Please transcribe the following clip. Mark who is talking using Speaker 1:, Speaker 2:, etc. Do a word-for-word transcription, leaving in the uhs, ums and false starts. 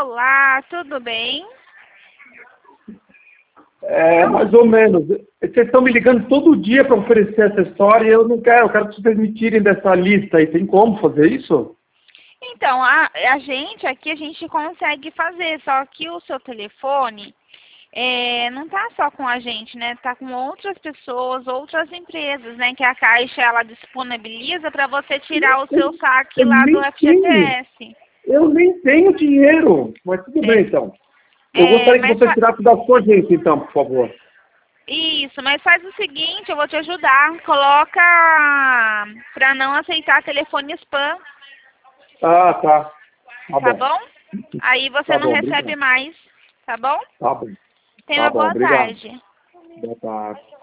Speaker 1: Olá, tudo bem?
Speaker 2: É, mais ou menos. Vocês estão me ligando todo dia para oferecer essa história e eu não quero. Eu quero que vocês me tirem dessa lista aí. Tem como fazer isso?
Speaker 1: Então, a, a gente aqui, a gente consegue fazer, só que o seu telefone é, não tá só com a gente, né? Tá com outras pessoas, outras empresas, né? Que a Caixa, ela disponibiliza para você tirar o seu saque
Speaker 2: Eu
Speaker 1: lá do
Speaker 2: nem tenho.
Speaker 1: F G T S.
Speaker 2: Eu nem tenho dinheiro. Mas tudo
Speaker 1: É,
Speaker 2: bem, então. Eu
Speaker 1: é,
Speaker 2: gostaria que
Speaker 1: mas
Speaker 2: você
Speaker 1: fa-
Speaker 2: tirasse da sua agência, então, por favor.
Speaker 1: Isso, mas faz o seguinte, eu vou te ajudar. Coloca para não aceitar telefone spam,
Speaker 2: Ah, tá. Tá
Speaker 1: tá
Speaker 2: bom.
Speaker 1: bom? Aí você
Speaker 2: Tá
Speaker 1: não
Speaker 2: bom,
Speaker 1: recebe
Speaker 2: obrigado.
Speaker 1: mais, tá bom?
Speaker 2: Tá bom.
Speaker 1: Tenha
Speaker 2: Tá
Speaker 1: uma
Speaker 2: bom,
Speaker 1: boa
Speaker 2: obrigado.
Speaker 1: tarde.
Speaker 2: Boa tarde.